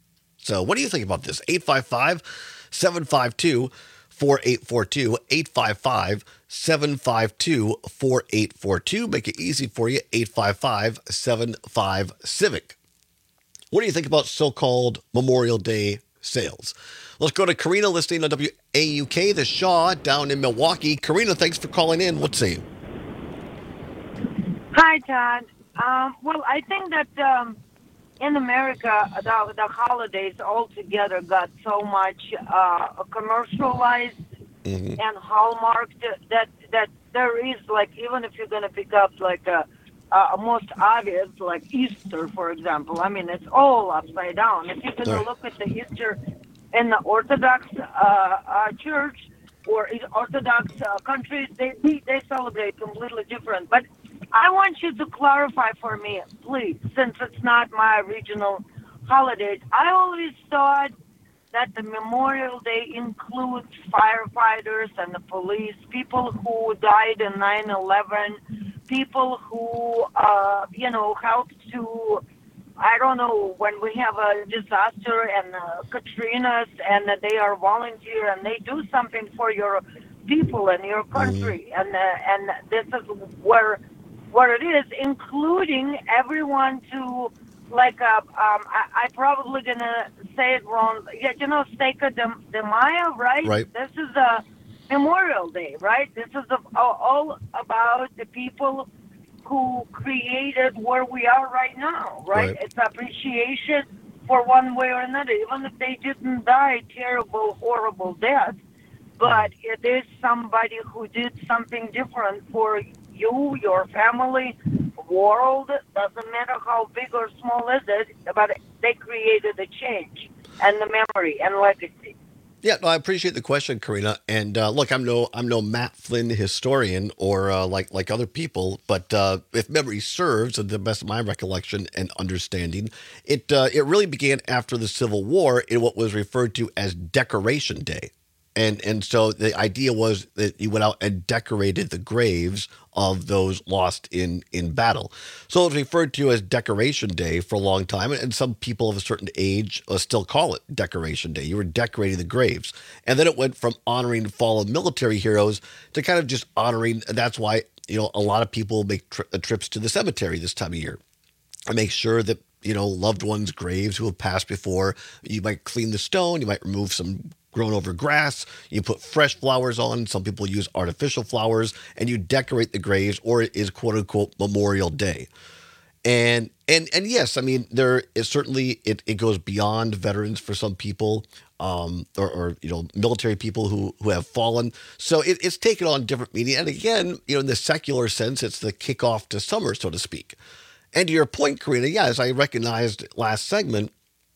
So what do you think about this? eight five five, seven five two, four eight four two, eight five five, seven five two, four eight four two. Make it easy for you, eight five five, seven five, CIVIC. What do you think about so-called Memorial Day sales? Let's go to Karina listening on W A U K, the Shaw down in Milwaukee. Karina, thanks for calling in. What say you? Hi, Todd. Um, well, I think that um, in America, the, the holidays altogether got so much uh, commercialized Mm-hmm. and hallmarked that that there is, like, even if you're going to pick up like a, a most obvious, like Easter, for example. I mean, it's all upside down. If you're going to Right. look at the Easter in the Orthodox uh, uh, church or in Orthodox uh, countries, they they celebrate completely different. But I want you to clarify for me, please, since it's not my regional holidays. I always thought that the Memorial Day includes firefighters and the police, people who died in nine eleven, people who, uh, you know, help to, I don't know, when we have a disaster and uh, Katrina's and they are volunteer and they do something for your people and your country. Mm. And, uh, and this is where, where it is, including everyone to, like, uh, um, I, I probably gonna say it wrong. Yeah, you know, Cinco de, de Mayo, right? Right. This is a Memorial Day, right? This is a, all about the people who created where we are right now, right? Right. It's appreciation for one way or another, even if they didn't die terrible, horrible death. But it is somebody who did something different for you, your family, world. Doesn't matter how big or small is it, but they created a change and the memory and legacy. Yeah, no, I appreciate the question, Karina. And uh, look, I'm no I'm no Matt Flynn historian or uh, like like other people, but uh, if memory serves, to the best of my recollection and understanding, it uh, it really began after the Civil War in what was referred to as Decoration Day. And and so the idea was that you went out and decorated the graves of those lost in, in battle. So it was referred to as Decoration Day for a long time, and some people of a certain age uh, still call it Decoration Day. You were decorating the graves. And then it went from honoring fallen military heroes to kind of just honoring, and that's why, you know, a lot of people make tri- trips to the cemetery this time of year and make sure that, you know, loved ones' graves who have passed before, you might clean the stone, you might remove some grown over grass, you put fresh flowers on, some people use artificial flowers, and you decorate the graves, or it is quote unquote Memorial Day. And and and yes, I mean, there is certainly, it, it goes beyond veterans for some people, um, or, or, you know, military people who, who have fallen. So it, it's taken on different meaning. And again, you know, in the secular sense, it's the kickoff to summer, so to speak. And to your point, Karina, yeah, as I recognized last segment,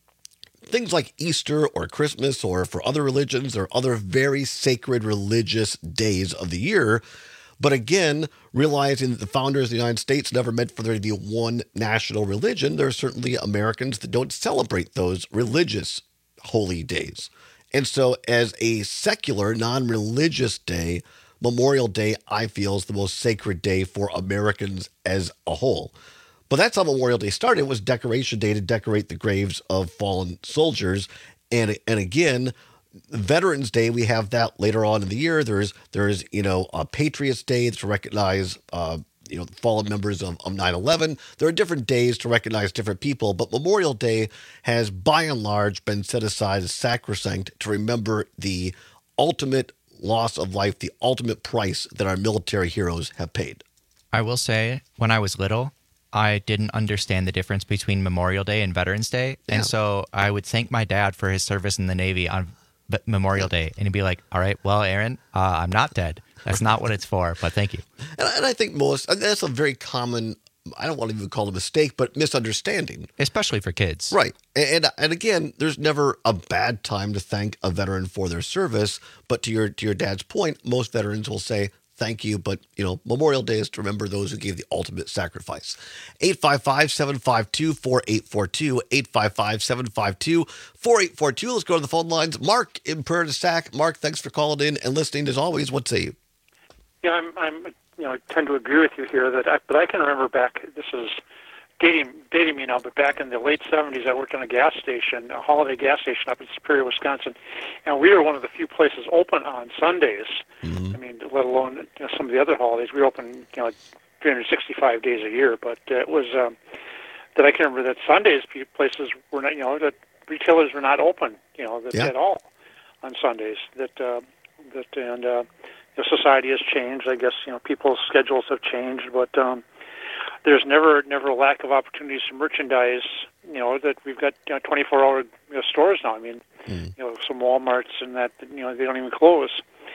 things like Easter or Christmas, or for other religions, or other very sacred religious days of the year. But again, realizing that the founders of the United States never meant for there to be one national religion, there are certainly Americans that don't celebrate those religious holy days. And so as a secular, non-religious day, Memorial Day, I feel, is the most sacred day for Americans as a whole. But that's how Memorial Day started. It was Decoration Day to decorate the graves of fallen soldiers. And and again, Veterans Day, we have that later on in the year. There's, there's you know, a Patriots Day to recognize, uh, you know, fallen members of, of nine eleven. There are different days to recognize different people, but Memorial Day has, by and large, been set aside as sacrosanct to remember the ultimate loss of life, the ultimate price that our military heroes have paid. I will say, when I was little, I didn't understand the difference between Memorial Day and Veterans Day. Yeah. And so I would thank my dad for his service in the Navy on Memorial Day. And he'd be like, all right, well, Aaron, uh, I'm not dead. That's not what it's for, but thank you. And, and I think most, that's a very common, I don't want to even call it a mistake, but misunderstanding. Especially for kids. Right. And, and and again, there's never a bad time to thank a veteran for their service. But to your to your dad's point, most veterans will say, thank you, but, you know, Memorial Day is to remember those who gave the ultimate sacrifice. eight five five, seven five two, four eight four two, eight five five, seven five two, four eight four two. Let's go to the phone lines. Mark in Prairie du Sac. Mark, thanks for calling in and listening as always. What say you? Yeah, I'm, I'm, you know, I tend to agree with you here that, I, but I can remember back, this is dating, dating me now, but back in the late seventies, I worked on a gas station, a holiday gas station up in Superior, Wisconsin, and we were one of the few places open on Sundays. Mm-hmm. I mean, let alone, you know, some of the other holidays. We open, you know, three hundred sixty-five days a year, but uh, it was um, that I can remember that Sundays places were not, you know, that retailers were not open, you know, that, yeah. at all on Sundays. That uh, that and uh, you know, society has changed. I guess, you know, people's schedules have changed, but um, there's never never a lack of opportunities to merchandise. You know, that we've got, you know, twenty-four hour, you know, stores now. I mean, mm. you know, some Walmarts and that, you know, they don't even close.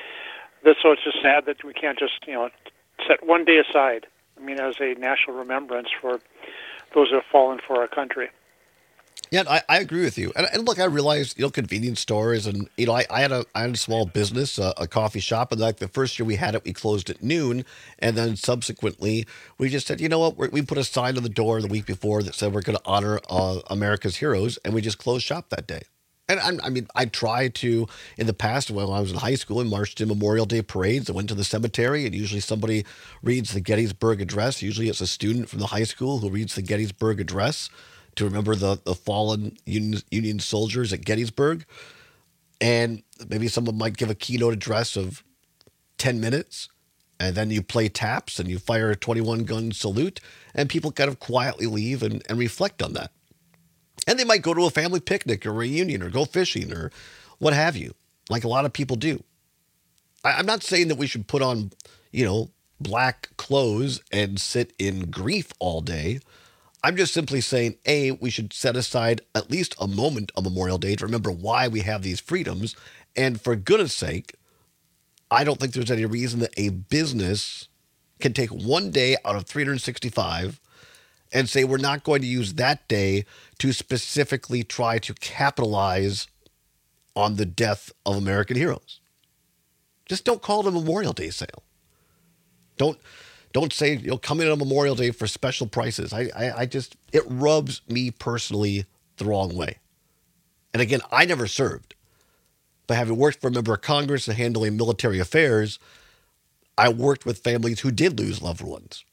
That, so it's just sad that we can't just, you know, set one day aside, I mean, as a national remembrance for those who have fallen for our country. Yeah, I, I agree with you. And, and look, I realize, you know, convenience stores and, you know, I, I had a I had a small business, a, a coffee shop, and like the first year we had it, we closed at noon. And then subsequently, we just said, you know what, we're, we put a sign on the door the week before that said we're going to honor uh, America's heroes, and we just closed shop that day. And I, I mean, I try to, in the past, when I was in high school and marched in Memorial Day parades, I went to the cemetery, and usually somebody reads the Gettysburg Address. Usually it's a student from the high school who reads the Gettysburg Address to remember the, the fallen Union, Union soldiers at Gettysburg. And maybe someone might give a keynote address of ten minutes, and then you play taps and you fire a twenty-one gun salute, and people kind of quietly leave and, and reflect on that. And they might go to a family picnic or reunion or go fishing or what have you, like a lot of people do. I, I'm not saying that we should put on, you know, black clothes and sit in grief all day. I'm just simply saying, A, we should set aside at least a moment on Memorial Day to remember why we have these freedoms. And for goodness sake, I don't think there's any reason that a business can take one day out of three hundred sixty-five and say we're not going to use that day to specifically try to capitalize on the death of American heroes. Just don't call it a Memorial Day sale. Don't don't say, you know, come in on Memorial Day for special prices. I, I, I just, it rubs me personally the wrong way. And again, I never served. But having worked for a member of Congress and handling military affairs, I worked with families who did lose loved ones.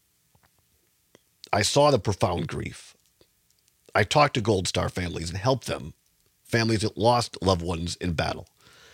I saw the profound grief. I talked to Gold Star families and helped them, families that lost loved ones in battle.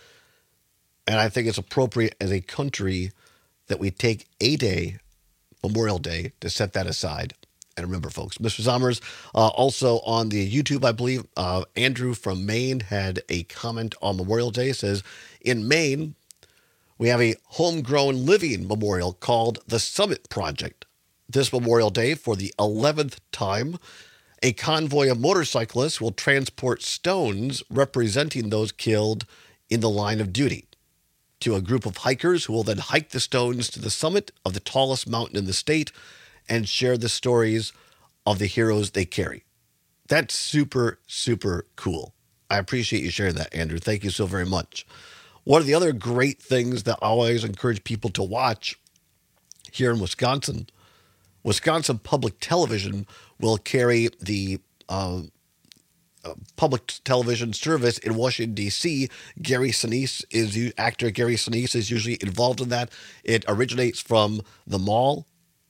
And I think it's appropriate as a country that we take a day, Memorial Day, to set that aside. And remember, folks, Mister Zommers, uh, also on the YouTube, I believe, uh, Andrew from Maine had a comment on Memorial Day. It says, in Maine, we have a homegrown living memorial called the Summit Project. This Memorial Day, for the eleventh time, a convoy of motorcyclists will transport stones representing those killed in the line of duty to a group of hikers who will then hike the stones to the summit of the tallest mountain in the state and share the stories of the heroes they carry. That's super, super cool. I appreciate you sharing that, Andrew. Thank you so very much. One of the other great things that I always encourage people to watch here in Wisconsin, Wisconsin Public Television will carry the uh, uh, public television service in Washington, D C Gary Sinise is, actor Gary Sinise is usually involved in that. It originates from the mall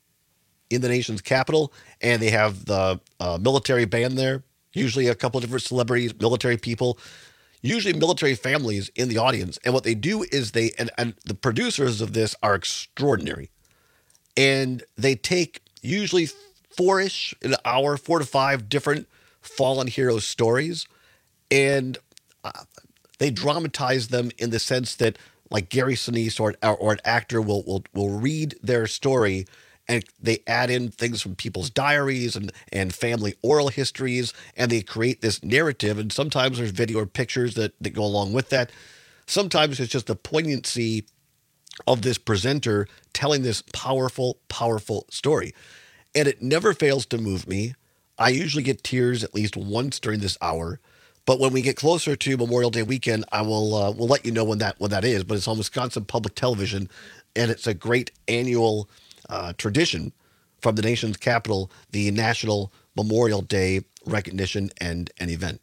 in the nation's capital, and they have the uh, military band there, usually a couple of different celebrities, military people, usually military families in the audience. And what they do is they, and, and the producers of this are extraordinary. And they take usually four-ish, an hour, four to five different fallen hero stories, and uh, they dramatize them in the sense that, like Gary Sinise or, or, or an actor will, will will read their story, and they add in things from people's diaries and, and family oral histories, and they create this narrative. And sometimes there's video or pictures that, that go along with that. Sometimes it's just the poignancy of this presenter telling this powerful, powerful story. And it never fails to move me. I usually get tears at least once during this hour. But when we get closer to Memorial Day weekend, I will uh, we'll let you know when that when that is. But it's on Wisconsin Public Television, and it's a great annual uh, tradition from the nation's capital, the National Memorial Day recognition and an event.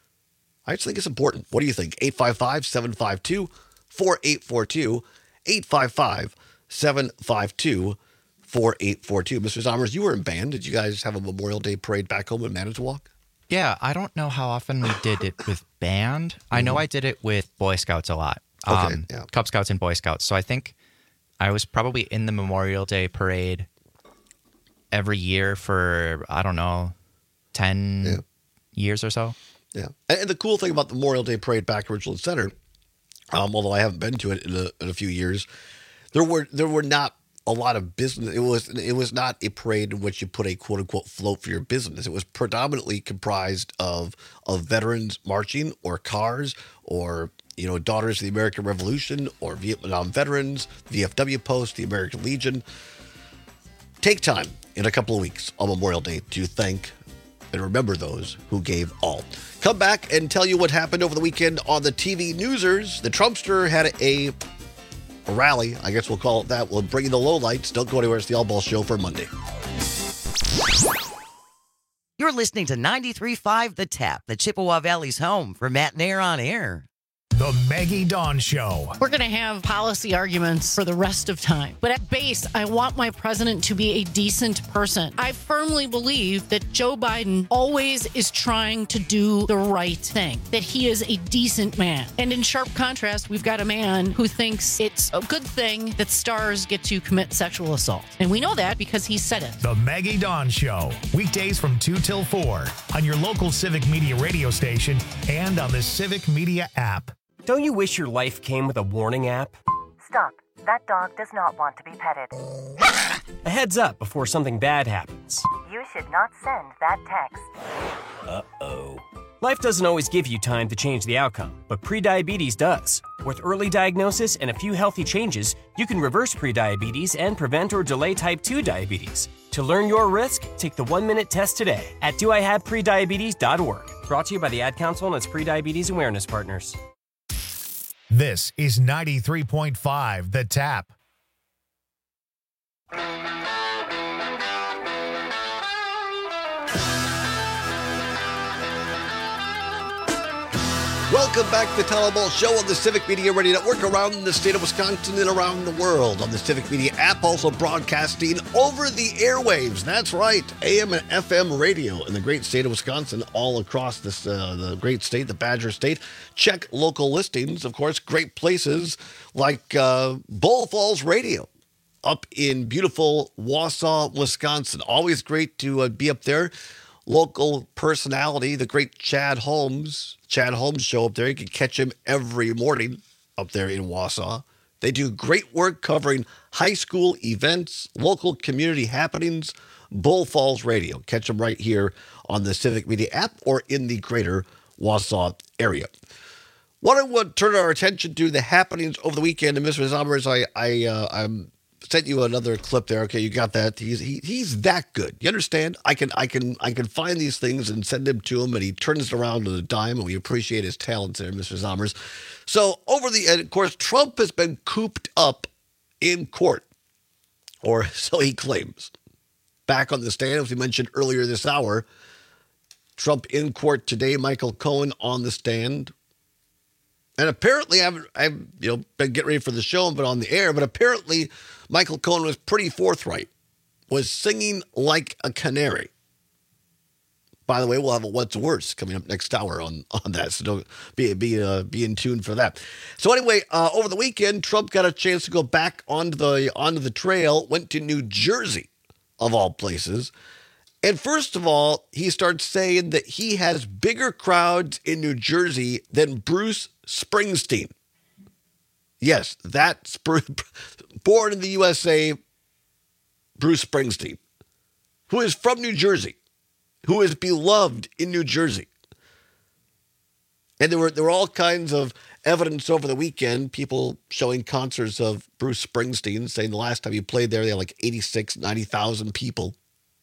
I just think it's important. What do you think? eight five five, seven five two, four eight four two, eight five five, seven five two, four eight four two. Mister Zommers, you were in band. Did you guys have a Memorial Day parade back home in Manitowoc? Yeah, I don't know how often we did it with band. I know I did it with Boy Scouts a lot. Okay, um, yeah. Cub Scouts and Boy Scouts. So I think I was probably in the Memorial Day parade every year for, I don't know, ten Yeah. years or so. Yeah. And, and the cool thing about the Memorial Day parade back at Richland Center, um, although I haven't been to it in a, in a few years, there were there were not a lot of business. It was it was not a parade in which you put a quote unquote float for your business. It was predominantly comprised of of veterans marching, or cars, or you know Daughters of the American Revolution, or Vietnam veterans, V F W Post, the American Legion. Take time in a couple of weeks on Memorial Day to thank and remember those who gave all. Come back and tell you what happened over the weekend on the T V Newsers. The Trumpster had a A rally, I guess we'll call it that. We'll bring you the lowlights. Don't go anywhere. It's the All Ball Show for Monday. You're listening to ninety-three point five The Tap, the Chippewa Valley's home for Matt Nair on air. The Maggie Dawn Show. We're going to have policy arguments for the rest of time. But at base, I want my president to be a decent person. I firmly believe that Joe Biden always is trying to do the right thing, that he is a decent man. And in sharp contrast, we've got a man who thinks it's a good thing that stars get to commit sexual assault. And we know that because he said it. The Maggie Dawn Show. Weekdays from two till four on your local Civic Media radio station and on the Civic Media app. Don't you wish your life came with a warning app? Stop. That dog does not want to be petted. A heads up before something bad happens. You should not send that text. Uh-oh. Life doesn't always give you time to change the outcome, but prediabetes does. With early diagnosis and a few healthy changes, you can reverse prediabetes and prevent or delay type two diabetes. To learn your risk, take the one-minute test today at do I have prediabetes dot org. Brought to you by the Ad Council and its Prediabetes Awareness Partners. This is ninety-three point five The Tap. Welcome back to the Town Show on the Civic Media Radio Network around the state of Wisconsin and around the world on the Civic Media app, also broadcasting over the airwaves. That's right, A M and F M radio in the great state of Wisconsin, all across this uh, the great state, the Badger State. Check local listings, of course, great places like uh, Bull Falls Radio up in beautiful Wausau, Wisconsin. Always great to uh, be up there. Local personality, the great Chad Holmes. Chad Holmes show up there. You can catch him every morning up there in Wausau. They do great work covering high school events, local community happenings. Bull Falls Radio. Catch them right here on the Civic Media app or in the greater Wausau area. What I want to turn our attention to the happenings over the weekend. And Mister Zommers, I, I, uh, I'm sent you another clip there. Okay, you got that. He's he, he's that good. You understand? I can I can I can find these things and send them to him, and he turns it around to the dime. And we appreciate his talents there, Mister Zommers. So over the and of course, Trump has been cooped up in court, or so he claims. Back on the stand, as we mentioned earlier this hour, Trump in court today. Michael Cohen on the stand. And apparently, I've, I've you know been getting ready for the show and been on the air, but apparently Michael Cohen was pretty forthright, was singing like a canary. By the way, we'll have a What's Worse coming up next hour on, on that, so don't be be uh, be in tune for that. So anyway, uh, over the weekend, Trump got a chance to go back onto the onto the trail, went to New Jersey, of all places. And first of all, he starts saying that he has bigger crowds in New Jersey than Bruce Springsteen. Yes, that born in the U S A, Bruce Springsteen, who is from New Jersey, who is beloved in New Jersey. And there were there were all kinds of evidence over the weekend, people showing concerts of Bruce Springsteen, saying the last time he played there, they had like eighty-six, ninety thousand people.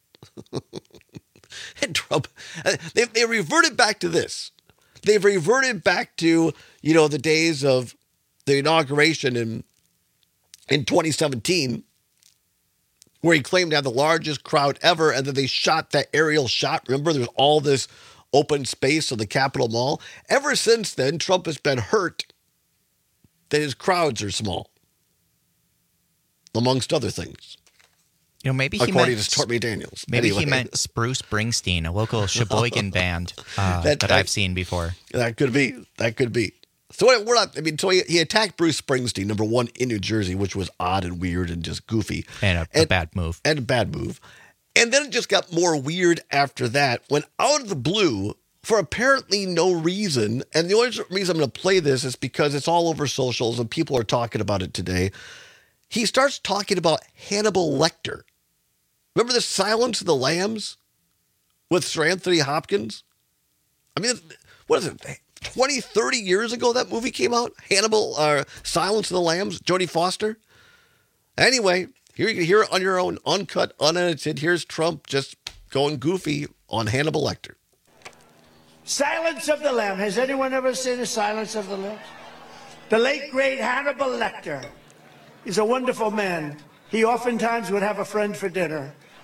And Trump, they they reverted back to this. They've reverted back to, you know, the days of the inauguration in in twenty seventeen, where he claimed to have the largest crowd ever, and then they shot that aerial shot. Remember, there's all this open space of the Capitol Mall. Ever since then, Trump has been hurt that his crowds are small, amongst other things. You know, maybe he according meant, to Stormy Daniels. Maybe anyway. he meant Bruce Springsteen, a local Sheboygan band uh, that, that I've seen before. That could be. That could be. So we're not. I mean, so he, he attacked Bruce Springsteen, number one, in New Jersey, which was odd and weird and just goofy, and a, and, a bad move, and a bad move. And then it just got more weird after that, when out of the blue, for apparently no reason, and the only reason I'm going to play this is because it's all over socials and people are talking about it today. He starts talking about Hannibal Lecter. Remember the Silence of the Lambs with Sir Anthony Hopkins? I mean, what is it, twenty, thirty years ago that movie came out? Hannibal, uh, Silence of the Lambs, Jodie Foster? Anyway, here you can hear it on your own, uncut, unedited. Here's Trump just going goofy on Hannibal Lecter. Silence of the Lambs. Has anyone ever seen The Silence of the Lambs? The late, great Hannibal Lecter is a wonderful man. He oftentimes would have a friend for dinner.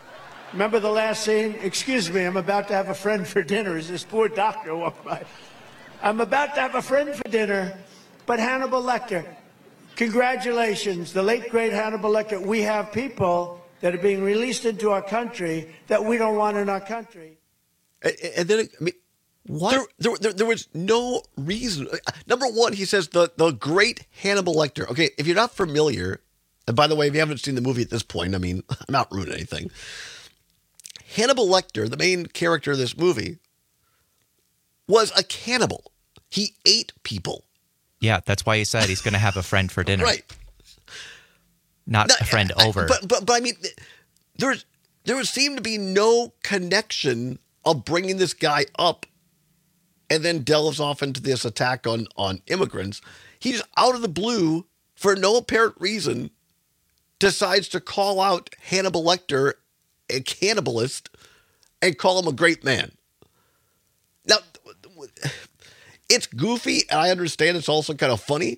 Remember the last scene? Excuse me, I'm about to have a friend for dinner as this poor doctor walked by. I'm about to have a friend for dinner, but Hannibal Lecter, congratulations, the late, great Hannibal Lecter. We have people that are being released into our country that we don't want in our country. And, and then, I mean, what? There, there, there, there was no reason. Number one, he says the, the great Hannibal Lecter. Okay, if you're not familiar, and by the way, if you haven't seen the movie at this point, I mean, I'm not ruining anything. Hannibal Lecter, the main character of this movie, was a cannibal. He ate people. Yeah, that's why he said he's going to have a friend for dinner. Right. Not no, a friend I, over. But, but, but I mean, there's, there would seem to be no connection of bringing this guy up and then delves off into this attack on, on immigrants. He's out of the blue, for no apparent reason, decides to call out Hannibal Lecter a cannibalist and call him a great man. Now, it's goofy, and I understand it's also kind of funny.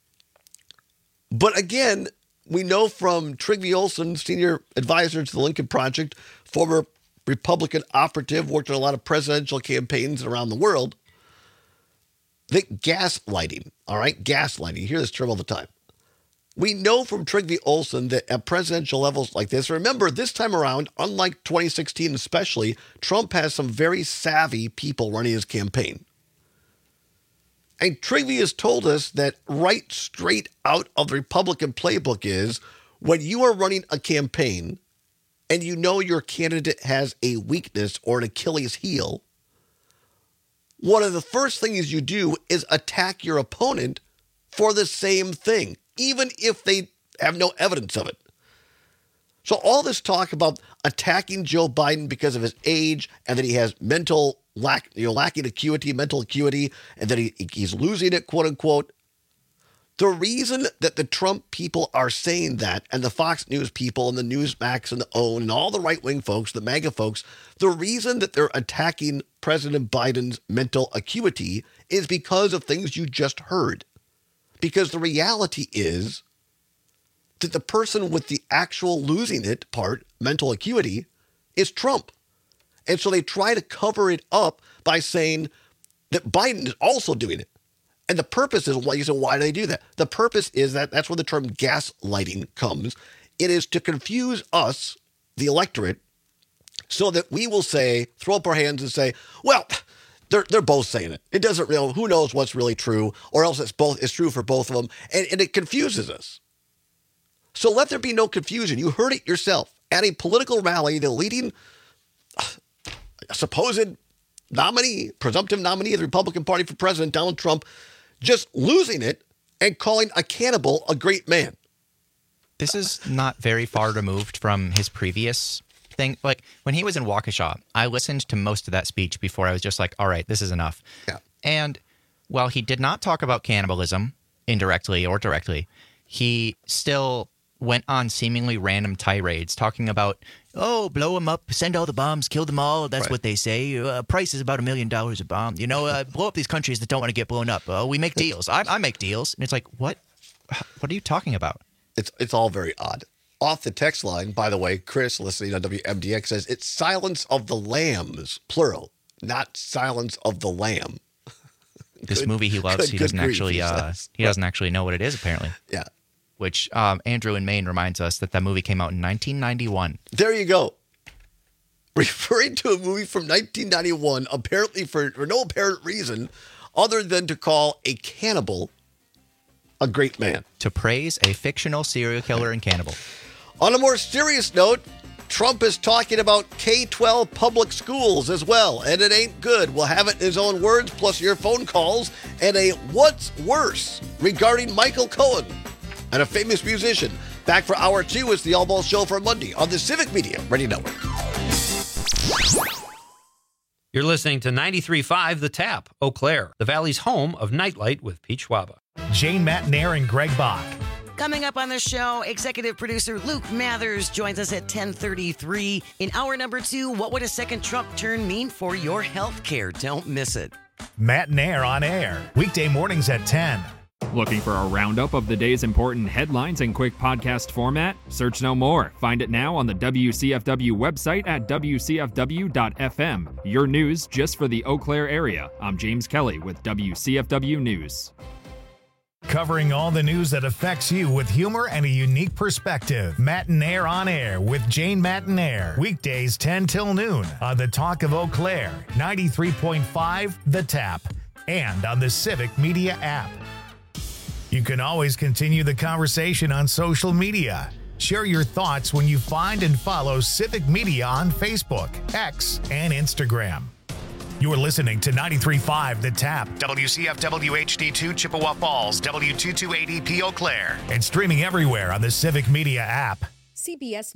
But again, we know from Trygve Olsen, senior advisor to the Lincoln Project, former Republican operative, worked on a lot of presidential campaigns around the world, that gaslighting, all right, gaslighting, you hear this term all the time. We know from Trygve Olsen that at presidential levels like this, remember this time around, unlike twenty sixteen especially, Trump has some very savvy people running his campaign. And Trygve has told us that right straight out of the Republican playbook is when you are running a campaign and you know your candidate has a weakness or an Achilles heel, one of the first things you do is attack your opponent for the same thing, even if they have no evidence of it. So all this talk about attacking Joe Biden because of his age and that he has mental lack, you know, lacking acuity, mental acuity, and that he, he's losing it, quote unquote. The reason that the Trump people are saying that, and the Fox News people and the Newsmax and the OWN and all the right-wing folks, the MAGA folks, the reason that they're attacking President Biden's mental acuity is because of things you just heard. Because the reality is that the person with the actual losing it part, mental acuity, is Trump. And so they try to cover it up by saying that Biden is also doing it. And the purpose is, well, you say, why do they do that? The purpose is that that's where the term gaslighting comes. It is to confuse us, the electorate, so that we will say, throw up our hands and say, well, they're they're both saying it. It doesn't really, who knows what's really true, or else it's both, it's true for both of them. And, and it confuses us. So let there be no confusion. You heard it yourself. At a political rally, the leading a supposed nominee, presumptive nominee of the Republican Party for president, Donald Trump, just losing it and calling a cannibal a great man. This is not very far removed from his previous thing. Like when he was in Waukesha, I listened to most of that speech before I was just like, all right, this is enough. Yeah. And while he did not talk about cannibalism indirectly or directly, he still went on seemingly random tirades talking about, oh, blow them up, send all the bombs, kill them all. That's right. what they say. Uh, price is about a million dollars a bomb. You know, uh, blow up these countries that don't want to get blown up. Uh, we make deals. I, I make deals. And it's like, what? What are you talking about? It's it's all very odd. Off the text line, by the way, Chris, listening on W M D X, says it's Silence of the Lambs, plural, not Silence of the Lamb. This Good- movie he loves, good- he good doesn't grief, actually he uh, says. he doesn't actually know what it is apparently. Yeah. Which um, Andrew in Maine reminds us that that movie came out in nineteen ninety-one. There you go. Referring to a movie from nineteen ninety-one, apparently for, for no apparent reason other than to call a cannibal a great man. To praise a fictional serial killer and cannibal. On a more serious note, Trump is talking about K twelve public schools as well, and it ain't good. We'll have it in his own words, plus your phone calls, and a what's worse regarding Michael Cohen and a famous musician. Back for hour two is the All Ball Show for Monday on the Civic Media Radio Network. You're listening to ninety-three point five The Tap, Eau Claire, the Valley's home of Nightlight with Pete Schwaba. Jane Matnair and Greg Bach. Coming up on the show, executive producer Luke Mathers joins us at ten thirty-three. In hour number two, what would a second Trump turn mean for your health care? Don't miss it. Matnair on air. Weekday mornings at ten. Looking for a roundup of the day's important headlines in quick podcast format? Search no more. Find it now on the W C F W website at W C F W dot F M. Your news just for the Eau Claire area. I'm James Kelly with W C F W News. Covering all the news that affects you with humor and a unique perspective. Matinaire on Air with Jane Matinaire. Weekdays ten till noon on the Talk of Eau Claire, ninety-three point five The Tap, and on the Civic Media app. You can always continue the conversation on social media. Share your thoughts when you find and follow Civic Media on Facebook, X, and Instagram. You're listening to ninety-three point five The Tap, W C F W H D two Chippewa Falls, W two two eighty P Eau Claire, and streaming everywhere on the Civic Media app. C B S